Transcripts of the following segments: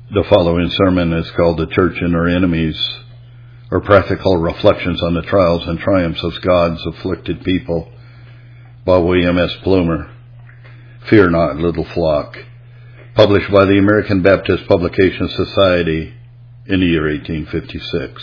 The following sermon is called The Church and Her Enemies, or Practical Reflections on the Trials and Triumphs of God's Afflicted People, by William S. Plumer. Fear not, little flock. Published by the American Baptist Publication Society in the year 1856.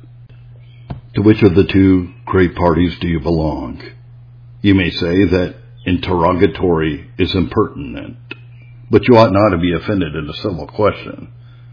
To which of the two great parties do you belong? You may say that interrogatory is impertinent, but you ought not to be offended in a civil question.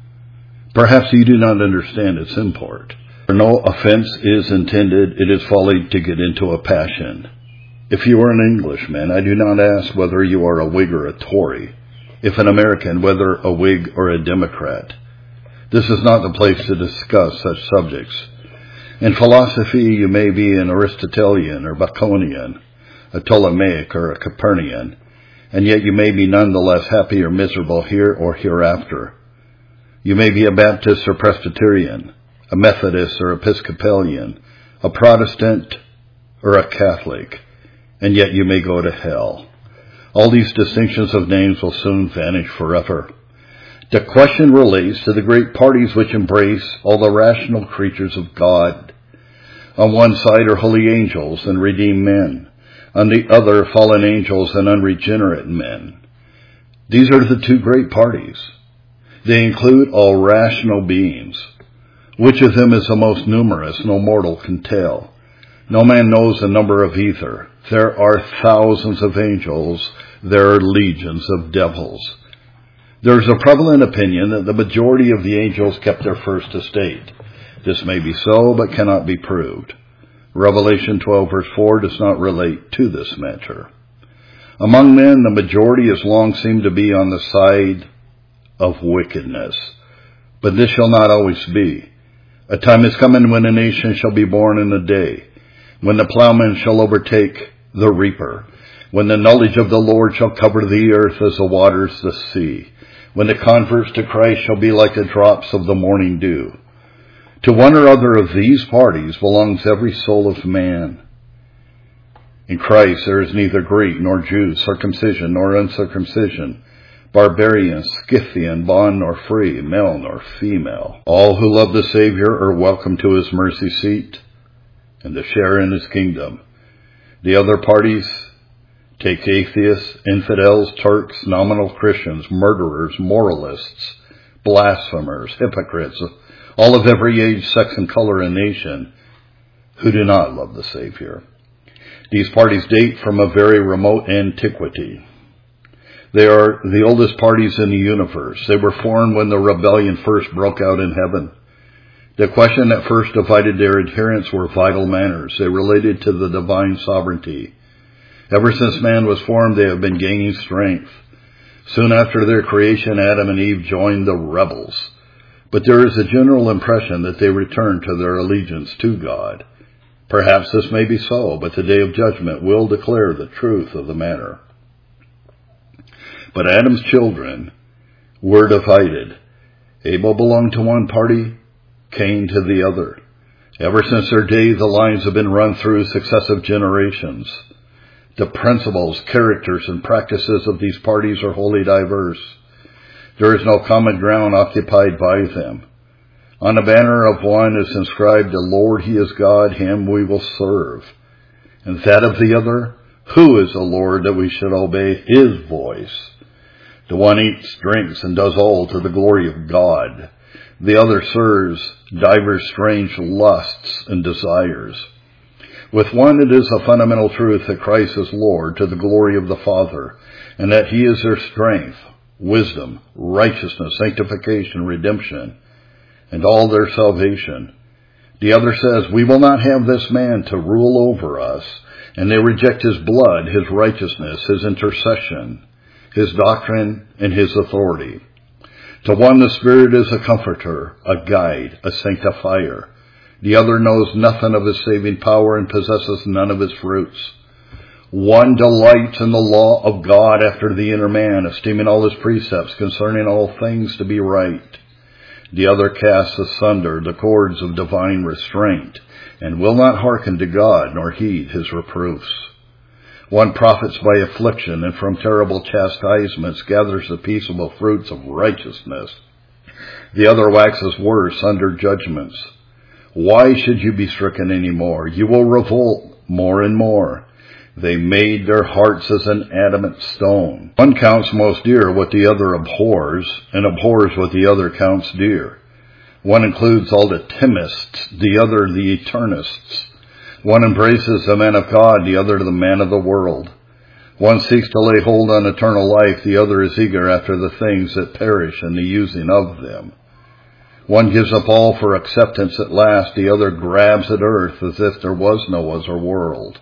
Perhaps you do not understand its import. For no offense is intended, it is folly to get into a passion. If you are an Englishman, I do not ask whether you are a Whig or a Tory. If an American, whether a Whig or a Democrat. This is not the place to discuss such subjects. In philosophy, you may be an Aristotelian or Baconian, a Ptolemaic or a Copernican, and yet you may be none the less happy or miserable here or hereafter. You may be a Baptist or Presbyterian, a Methodist or Episcopalian, a Protestant or a Catholic, and yet you may go to hell. All these distinctions of names will soon vanish forever. The question relates to the great parties which embrace all the rational creatures of God. On one side are holy angels and redeemed men. On the other, fallen angels and unregenerate men. These are the two great parties. They include all rational beings. Which of them is the most numerous, no mortal can tell. No man knows the number of either. There are thousands of angels. There are legions of devils. There is a prevalent opinion that the majority of the angels kept their first estate. This may be so, but cannot be proved. Revelation 12 verse 4 does not relate to this matter. Among men, the majority has long seemed to be on the side of wickedness. But this shall not always be. A time is coming when a nation shall be born in a day, when the plowman shall overtake the reaper, when the knowledge of the Lord shall cover the earth as the waters the sea, when the converts to Christ shall be like the drops of the morning dew. To one or other of these parties belongs every soul of man. In Christ there is neither Greek nor Jew, circumcision nor uncircumcision, barbarian, Scythian, bond nor free, male nor female. All who love the Savior are welcome to his mercy seat and to share in his kingdom. The other parties take atheists, infidels, Turks, nominal Christians, murderers, moralists, blasphemers, hypocrites, all of every age, sex, and color and nation who do not love the Savior. These parties date from a very remote antiquity. They are the oldest parties in the universe. They were formed when the rebellion first broke out in heaven. The question that first divided their adherents were vital matters. They related to the divine sovereignty. Ever since man was formed, they have been gaining strength. Soon after their creation, Adam and Eve joined the rebels. But there is a general impression that they returned to their allegiance to God. Perhaps this may be so, but the day of judgment will declare the truth of the matter. But Adam's children were divided. Abel belonged to one party, Cain to the other. Ever since their day, the lines have been run through successive generations. The principles, characters, and practices of these parties are wholly diverse. There is no common ground occupied by them. On the banner of one is inscribed, "The Lord, He is God, Him we will serve." And that of the other, "Who is the Lord that we should obey His voice?" The one eats, drinks, and does all to the glory of God. The other serves divers strange lusts and desires. With one it is a fundamental truth that Christ is Lord to the glory of the Father, and that He is their strength, wisdom, righteousness, sanctification, redemption, and all their salvation. The other says, "We will not have this man to rule over us," and they reject his blood, his righteousness, his intercession, his doctrine, and his authority. To one the Spirit is a comforter, a guide, a sanctifier. The other knows nothing of his saving power and possesses none of his fruits. One delights in the law of God after the inner man, esteeming all his precepts concerning all things to be right. The other casts asunder the cords of divine restraint, and will not hearken to God nor heed his reproofs. One profits by affliction, and from terrible chastisements gathers the peaceable fruits of righteousness. The other waxes worse under judgments. Why should you be stricken any more? You will revolt more and more. They made their hearts as an adamant stone. One counts most dear what the other abhors, and abhors what the other counts dear. One includes all the Themists, the other the Eternists. One embraces the man of God, the other the man of the world. One seeks to lay hold on eternal life, the other is eager after the things that perish and the using of them. One gives up all for acceptance at last, the other grabs at earth as if there was no other world.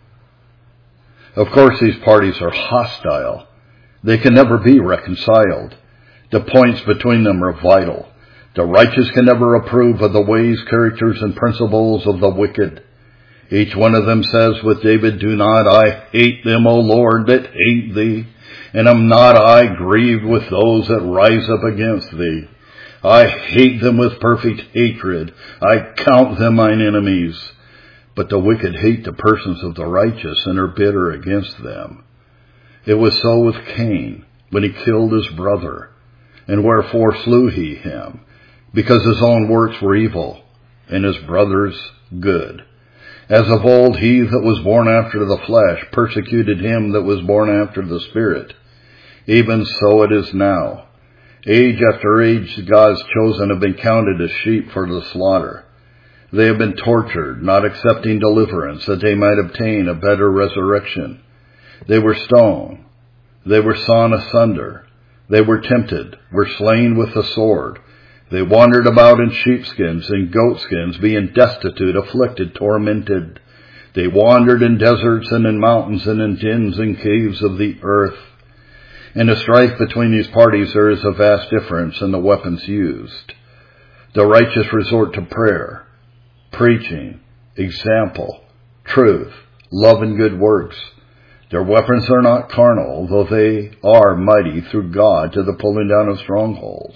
Of course, these parties are hostile. They can never be reconciled. The points between them are vital. The righteous can never approve of the ways, characters, and principles of the wicked. Each one of them says with David, do not I hate them, O Lord, that hate thee? And am not I grieved with those that rise up against thee? I hate them with perfect hatred. I count them mine enemies. But the wicked hate the persons of the righteous and are bitter against them. It was so with Cain when he killed his brother. And wherefore slew he him? Because his own works were evil, and his brother's good. As of old, he that was born after the flesh persecuted him that was born after the Spirit. Even so it is now. Age after age, God's chosen have been counted as sheep for the slaughter. They have been tortured, not accepting deliverance, that they might obtain a better resurrection. They were stoned. They were sawn asunder. They were tempted, were slain with the sword. They wandered about in sheepskins and goatskins, being destitute, afflicted, tormented. They wandered in deserts and in mountains and in dens and caves of the earth. In the strife between these parties there is a vast difference in the weapons used. The righteous resort to prayer, preaching, example, truth, love, and good works. Their weapons are not carnal, though they are mighty through God to the pulling down of strongholds.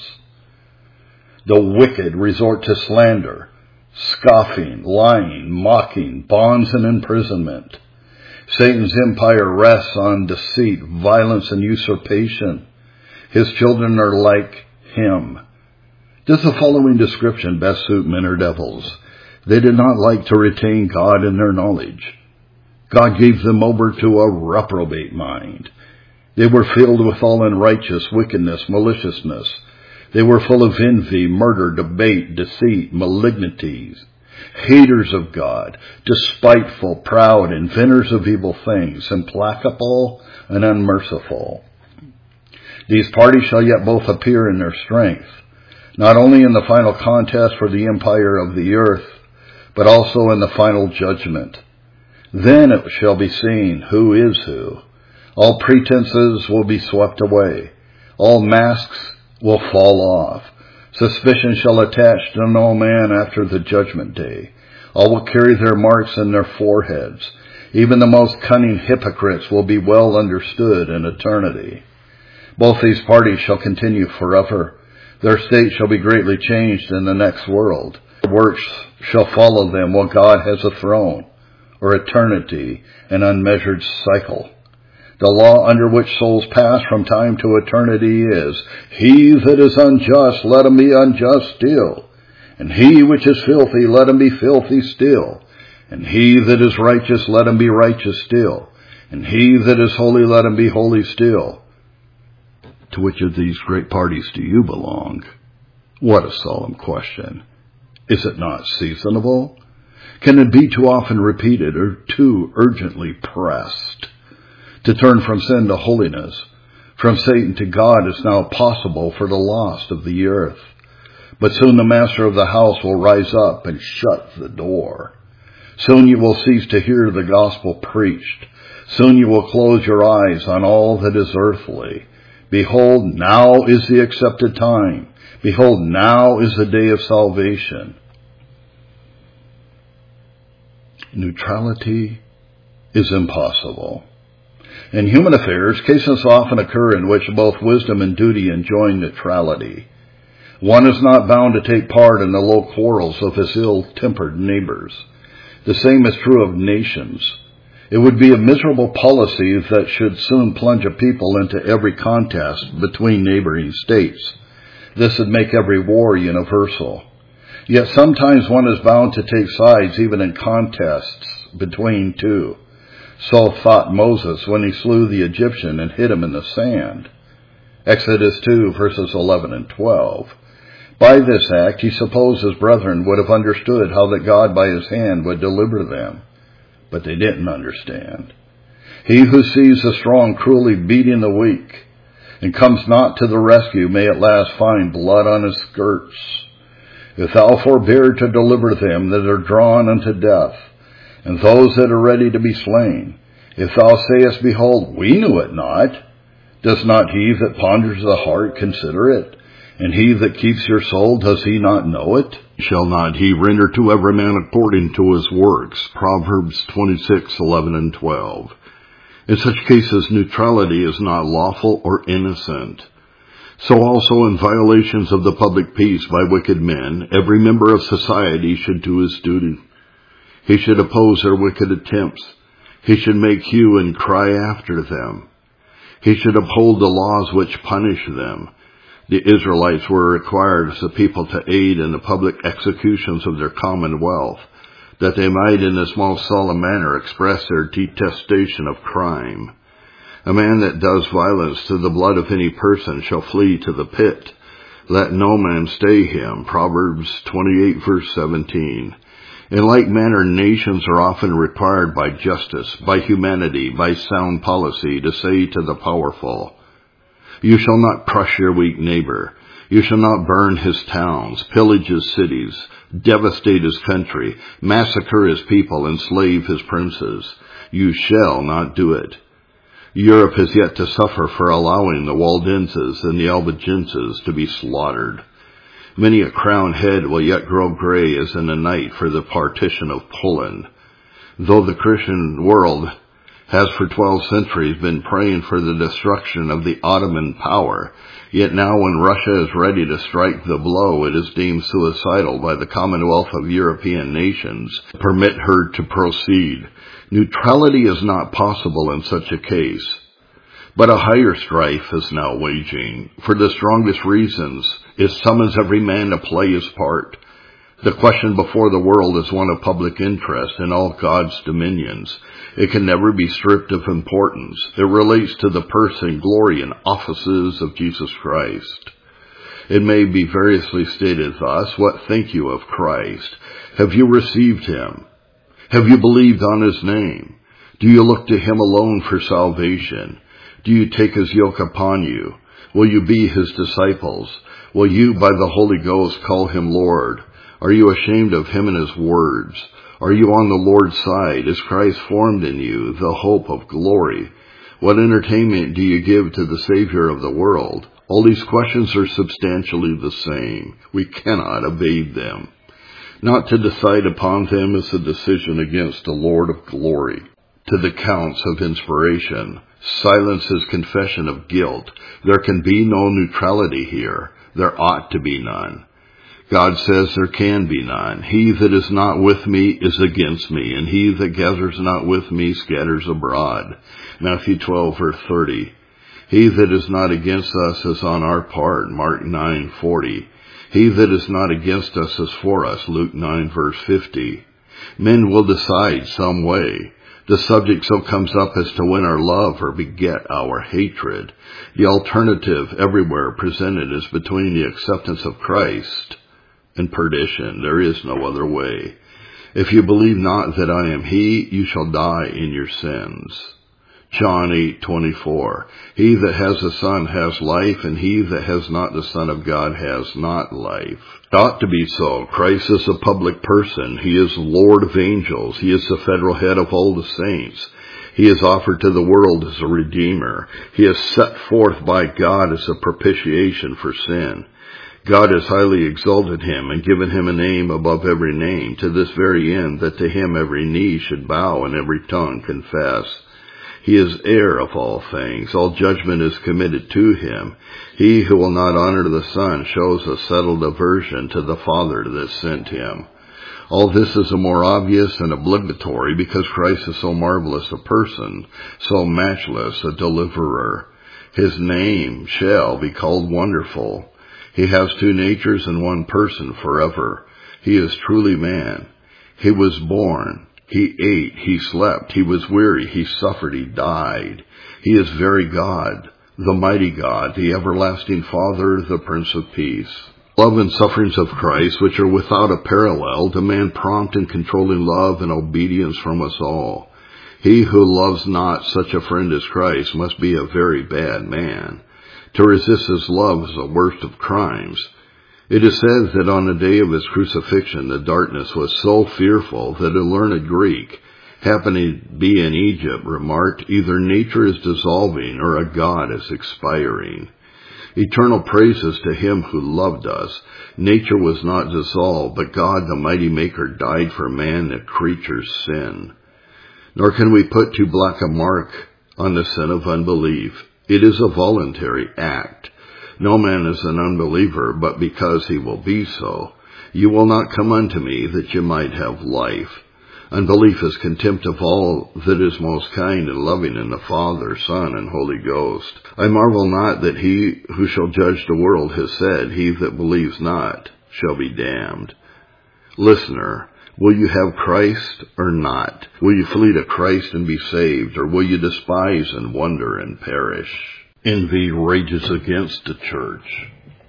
The wicked resort to slander, scoffing, lying, mocking, bonds, and imprisonment. Satan's empire rests on deceit, violence, and usurpation. His children are like him. Does the following description best suit men or devils? They did not like to retain God in their knowledge. God gave them over to a reprobate mind. They were filled with all unrighteous wickedness, maliciousness. They were full of envy, murder, debate, deceit, malignities, haters of God, despiteful, proud, inventors of evil things, implacable and unmerciful. These parties shall yet both appear in their strength, not only in the final contest for the empire of the earth, but also in the final judgment. Then it shall be seen who is who. All pretenses will be swept away. All masks will fall off. Suspicion shall attach to no man after the judgment day. All will carry their marks in their foreheads. Even the most cunning hypocrites will be well understood in eternity. Both these parties shall continue forever. Their state shall be greatly changed in the next world. Their works shall follow them while God has a throne, or eternity, an unmeasured cycle. The law under which souls pass from time to eternity is, he that is unjust, let him be unjust still. And he which is filthy, let him be filthy still. And he that is righteous, let him be righteous still. And he that is holy, let him be holy still. To which of these great parties do you belong? What a solemn question. Is it not seasonable? Can it be too often repeated or too urgently pressed? To turn from sin to holiness, from Satan to God is now possible for the lost of the earth. But soon the master of the house will rise up and shut the door. Soon you will cease to hear the gospel preached. Soon you will close your eyes on all that is earthly. Behold, now is the accepted time. Behold, now is the day of salvation. Neutrality is impossible. In human affairs, cases often occur in which both wisdom and duty enjoin neutrality. One is not bound to take part in the low quarrels of his ill-tempered neighbors. The same is true of nations. It would be a miserable policy that should soon plunge a people into every contest between neighboring states. This would make every war universal. Yet sometimes one is bound to take sides even in contests between two. So thought Moses when he slew the Egyptian and hid him in the sand. Exodus 2 verses 11 and 12. By this act he supposed his brethren would have understood how that God by his hand would deliver them. But they didn't understand. He who sees the strong cruelly beating the weak and comes not to the rescue may at last find blood on his skirts. If thou forbear to deliver them that are drawn unto death, and those that are ready to be slain, if thou sayest, behold, we knew it not, does not he that ponders the heart consider it? And he that keeps your soul, does he not know it? Shall not he render to every man according to his works? Proverbs 26:11 and 12. In such cases, neutrality is not lawful or innocent. So also in violations of the public peace by wicked men, every member of society should do his duty. He should oppose their wicked attempts. He should make hue and cry after them. He should uphold the laws which punish them. The Israelites were required as a people to aid in the public executions of their commonwealth, that they might in this most solemn manner express their detestation of crime. A man that does violence to the blood of any person shall flee to the pit. Let no man stay him. Proverbs 28 verse 17. In like manner, nations are often required by justice, by humanity, by sound policy to say to the powerful, you shall not crush your weak neighbor. You shall not burn his towns, pillage his cities, devastate his country, massacre his people, enslave his princes. You shall not do it. Europe has yet to suffer for allowing the Waldenses and the Albigenses to be slaughtered. Many a crowned head will yet grow gray as in the night for the partition of Poland. Though the Christian world has for 12 centuries been praying for the destruction of the Ottoman power, yet now when Russia is ready to strike the blow, it is deemed suicidal by the Commonwealth of European nations to permit her to proceed. Neutrality is not possible in such a case. But a higher strife is now waging. For the strongest reasons, it summons every man to play his part. The question before the world is one of public interest in all God's dominions. It can never be stripped of importance. It relates to the person, glory, and offices of Jesus Christ. It may be variously stated thus, what think you of Christ? Have you received him? Have you believed on his name? Do you look to him alone for salvation? Do you take his yoke upon you? Will you be his disciples? Will you by the Holy Ghost call him Lord? Are you ashamed of him and his words? Are you on the Lord's side? Is Christ formed in you, the hope of glory? What entertainment do you give to the Savior of the world? All these questions are substantially the same. We cannot evade them. Not to decide upon them is a decision against the Lord of glory. To the counts of inspiration, silence is confession of guilt. There can be no neutrality here. There ought to be none. God says there can be none. He that is not with me is against me, and he that gathers not with me scatters abroad. Matthew 12 verse 30. He that is not against us is on our part. Mark 9:40. He that is not against us is for us. Luke 9 verse 50. Men will decide some way. The subject so comes up as to win our love or beget our hatred. The alternative everywhere presented is between the acceptance of Christ and perdition. There is no other way. If you believe not that I am he, you shall die in your sins. John 8:24. He that has the Son has life, and he that has not the Son of God has not life. It ought to be so. Christ is a public person. He is Lord of angels. He is the federal head of all the saints. He is offered to the world as a Redeemer. He is set forth by God as a propitiation for sin. God has highly exalted him and given him a name above every name, to this very end that to him every knee should bow and every tongue confess. He is heir of all things. All judgment is committed to him. He who will not honor the Son shows a settled aversion to the Father that sent him. All this is a more obvious and obligatory because Christ is so marvelous a person, so matchless a deliverer. His name shall be called Wonderful. He has two natures in one person forever. He is truly man. He was born. He ate. He slept. He was weary. He suffered. He died. He is very God, the mighty God, the everlasting Father, the Prince of Peace. Love and sufferings of Christ, which are without a parallel, demand prompt and controlling love and obedience from us all. He who loves not such a friend as Christ must be a very bad man. To resist his love is the worst of crimes. It is said that on the day of his crucifixion, the darkness was so fearful that a learned Greek, happening to be in Egypt, remarked, either nature is dissolving or a god is expiring. Eternal praises to him who loved us. Nature was not dissolved, but God, the mighty Maker, died for man, the creature's sin. Nor can we put too black a mark on the sin of unbelief. It is a voluntary act. No man is an unbeliever, but because he will be so. You will not come unto me that you might have life. Unbelief is contempt of all that is most kind and loving in the Father, Son, and Holy Ghost. I marvel not that he who shall judge the world has said, he that believes not shall be damned. Listener, will you have Christ or not? Will you flee to Christ and be saved, or will you despise and wonder and perish? Envy rages against the church.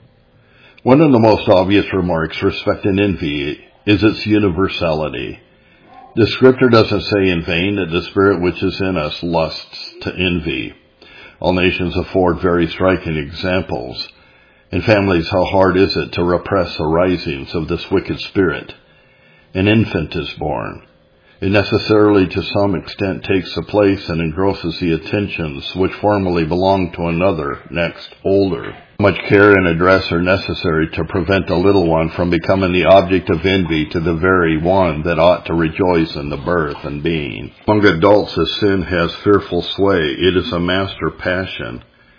One of the most obvious remarks respecting envy is its universality. The scripture doesn't say in vain that the spirit which is in us lusts to envy. All nations afford very striking examples. In families, how hard is it to repress the risings of this wicked spirit? An infant is born. It necessarily to some extent takes the place and engrosses the attentions which formerly belonged to another, next older. Much care and address are necessary to prevent the little one from becoming the object of envy to the very one that ought to rejoice in the birth and being. Among adults, as sin has fearful sway, it is a master passion.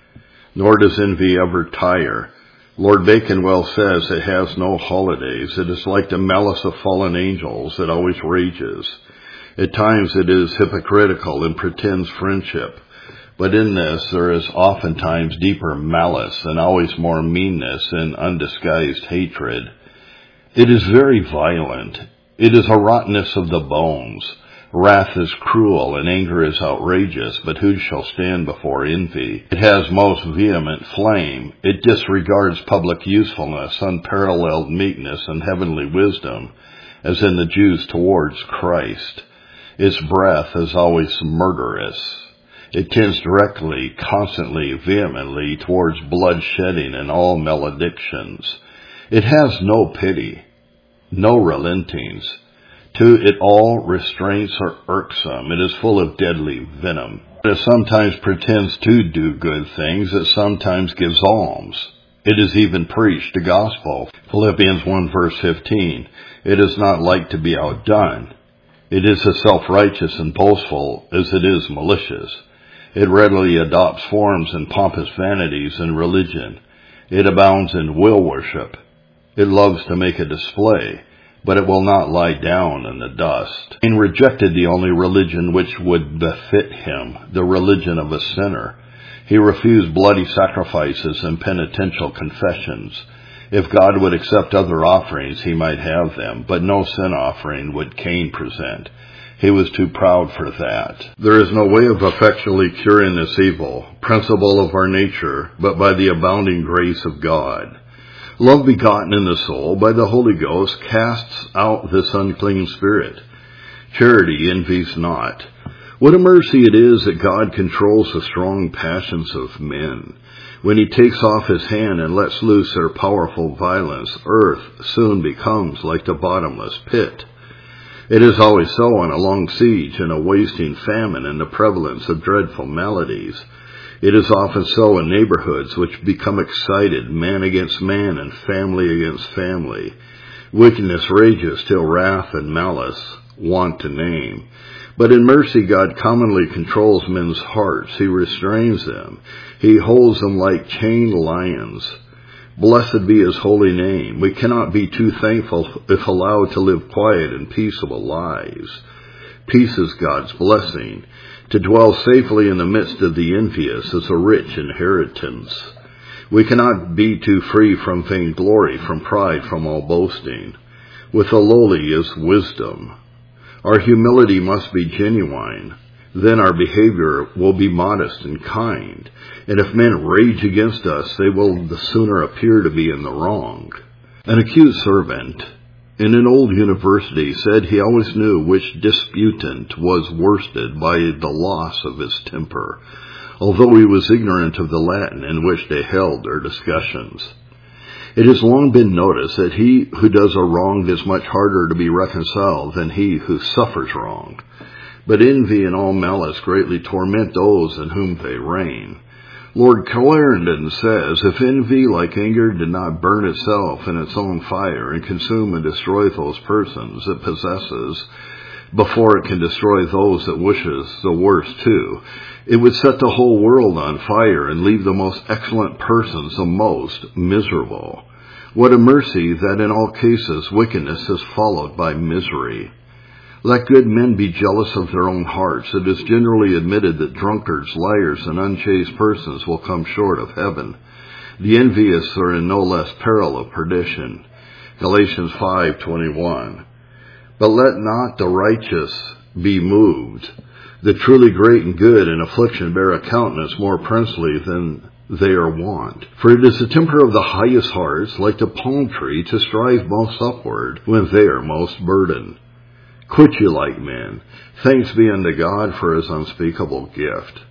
Nor does envy ever tire. Lord Bacon well says it has no holidays. It is like the malice of fallen angels. It always rages. At times it is hypocritical and pretends friendship. But in this there is oftentimes deeper malice and always more meanness and undisguised hatred. It is very violent. It is a rottenness of the bones. Wrath is cruel and anger is outrageous, but who shall stand before envy? It has most vehement flame. It disregards public usefulness, unparalleled meekness, and heavenly wisdom, as in the Jews towards Christ. Its breath is always murderous. It tends directly, constantly, vehemently towards bloodshedding and all maledictions. It has no pity, no relentings. To it all restraints are irksome. It is full of deadly venom. It sometimes pretends to do good things. It sometimes gives alms. It is even preached the gospel. Philippians 1 verse 15. It is not like to be outdone. It is as self-righteous and boastful as it is malicious. It readily adopts forms and pompous vanities in religion. It abounds in will worship. It loves to make a display, but it will not lie down in the dust. He rejected the only religion which would befit him, the religion of a sinner. He refused bloody sacrifices and penitential confessions. If God would accept other offerings, he might have them, but no sin offering would Cain present. He was too proud for that. There is no way of effectually curing this evil, principle of our nature, but by the abounding grace of God. Love begotten in the soul by the Holy Ghost casts out this unclean spirit. Charity envies not. What a mercy it is that God controls the strong passions of men. When he takes off his hand and lets loose their powerful violence, earth soon becomes like the bottomless pit. It is always so on a long siege and a wasting famine and the prevalence of dreadful maladies. It is often so in neighborhoods which become excited, man against man and family against family. Wickedness rages till wrath and malice want to name. But in mercy God commonly controls men's hearts. He restrains them. He holds them like chained lions. Blessed be his holy name. We cannot be too thankful if allowed to live quiet and peaceable lives. Peace is God's blessing. To dwell safely in the midst of the envious is a rich inheritance. We cannot be too free from vainglory, from pride, from all boasting. With the lowly is wisdom. Our humility must be genuine. Then our behavior will be modest and kind. And if men rage against us, they will the sooner appear to be in the wrong. An accused servant in an old university said he always knew which disputant was worsted by the loss of his temper, although he was ignorant of the Latin in which they held their discussions. It has long been noticed that he who does a wrong is much harder to be reconciled than he who suffers wrong. But envy and all malice greatly torment those in whom they reign. Lord Clarendon says, if envy, like anger, did not burn itself in its own fire and consume and destroy those persons it possesses before it can destroy those it wishes the worst to, it would set the whole world on fire and leave the most excellent persons the most miserable. What a mercy that in all cases wickedness is followed by misery. Let good men be jealous of their own hearts. It is generally admitted that drunkards, liars, and unchaste persons will come short of heaven. The envious are in no less peril of perdition. Galatians 5:21. But let not the righteous be moved. The truly great and good in affliction bear a countenance more princely than they are wont. For it is the temper of the highest hearts, like the palm tree, to strive most upward when they are most burdened. Quit you like men. Thanks be unto God for his unspeakable gift.